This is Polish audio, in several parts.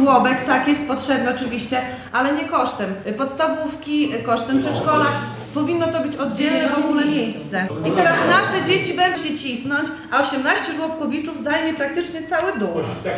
żłobek, tak, jest potrzebny oczywiście, ale nie kosztem podstawówki, kosztem przedszkola. Powinno to być oddzielne w ogóle miejsce. I teraz nasze dzieci będą się cisnąć, a 18 żłobkowiczów zajmie praktycznie cały dół.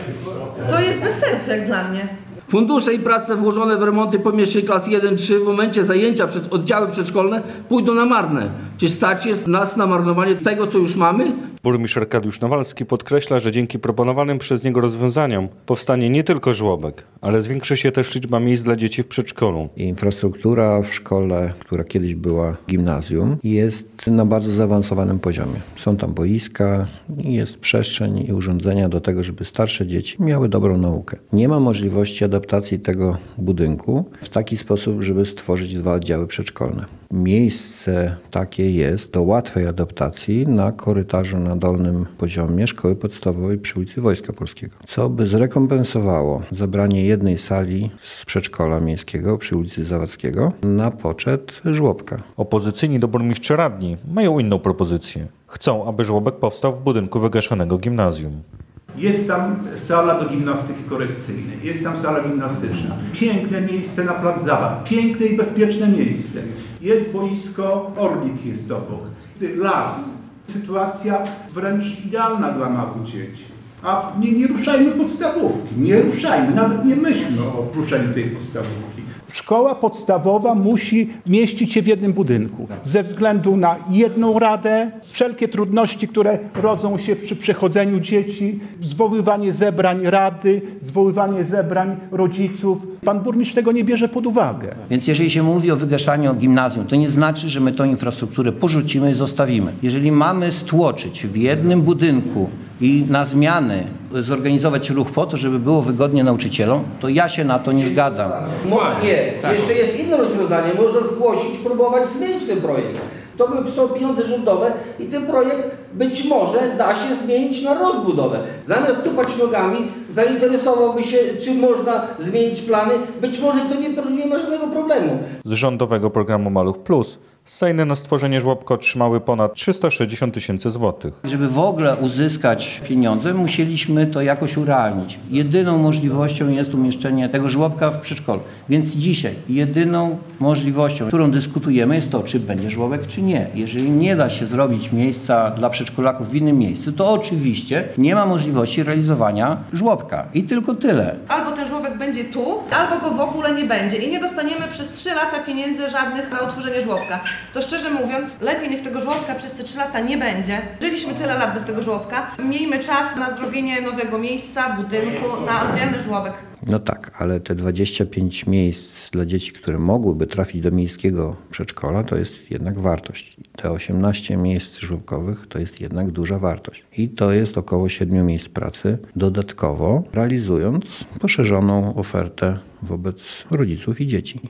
To jest bez sensu jak dla mnie. Fundusze i prace włożone w remonty pomieszczeń klas 1-3 w momencie zajęcia przez oddziały przedszkolne pójdą na marne. Czy stać jest nas na marnowanie tego, co już mamy? Burmistrz Arkadiusz Nowalski podkreśla, że dzięki proponowanym przez niego rozwiązaniom powstanie nie tylko żłobek, ale zwiększy się też liczba miejsc dla dzieci w przedszkolu. Infrastruktura w szkole, która kiedyś była gimnazjum, jest na bardzo zaawansowanym poziomie. Są tam boiska, jest przestrzeń i urządzenia do tego, żeby starsze dzieci miały dobrą naukę. Nie ma możliwości adaptacji tego budynku w taki sposób, żeby stworzyć 2 oddziały przedszkolne. Miejsce takie jest do łatwej adaptacji na korytarzu na dolnym poziomie szkoły podstawowej przy ulicy Wojska Polskiego, co by zrekompensowało zabranie jednej sali z przedszkola miejskiego przy ulicy Zawadzkiego na poczet żłobka. Opozycyjni do burmistrza radni mają inną propozycję. Chcą, aby żłobek powstał w budynku wygaszonego gimnazjum. Jest tam sala do gimnastyki korekcyjnej, jest tam sala gimnastyczna. Piękne miejsce na plac zabaw, piękne i bezpieczne miejsce. Jest boisko, Orlik jest obok, las. Sytuacja wręcz idealna dla małych dzieci. A nie ruszajmy podstawówki, nie ruszajmy, nawet nie myślmy o ruszeniu tej podstawówki. Szkoła podstawowa musi mieścić się w jednym budynku. Ze względu na jedną radę, wszelkie trudności, które rodzą się przy przechodzeniu dzieci, zwoływanie zebrań rady, zwoływanie zebrań rodziców. Pan burmistrz tego nie bierze pod uwagę. Więc jeżeli się mówi o wygaszaniu gimnazjum, to nie znaczy, że my tą infrastrukturę porzucimy i zostawimy. Jeżeli mamy stłoczyć w jednym budynku i na zmiany zorganizować ruch po to, żeby było wygodnie nauczycielom, to ja się na to nie zgadzam. Nie, jeszcze jest inne rozwiązanie. Można zgłosić, próbować zmienić ten projekt. To są pieniądze rządowe i ten projekt być może da się zmienić na rozbudowę. Zamiast tupać nogami, zainteresowałby się, czy można zmienić plany. Być może to nie ma żadnego problemu. Z rządowego programu Maluch Plus Sejny na stworzenie żłobka otrzymały ponad 360 000 złotych. Żeby w ogóle uzyskać pieniądze, musieliśmy to jakoś urealnić. Jedyną możliwością jest umieszczenie tego żłobka w przedszkolu. Więc dzisiaj jedyną możliwością, którą dyskutujemy, jest to, czy będzie żłobek, czy nie. Jeżeli nie da się zrobić miejsca dla przedszkolaków w innym miejscu, to oczywiście nie ma możliwości realizowania żłobka. I tylko tyle. Albo ten żłobek będzie tu, albo go w ogóle nie będzie i nie dostaniemy przez 3 lata pieniędzy żadnych na utworzenie żłobka. To szczerze mówiąc, lepiej niech tego żłobka przez te 3 lata nie będzie. Żyliśmy tyle lat bez tego żłobka. Miejmy czas na zrobienie nowego miejsca, budynku, na oddzielny żłobek. No tak, ale te 25 miejsc dla dzieci, które mogłyby trafić do miejskiego przedszkola, to jest jednak wartość. Te 18 miejsc żłobkowych to jest jednak duża wartość. I to jest około 7 miejsc pracy dodatkowo, realizując poszerzoną ofertę wobec rodziców i dzieci.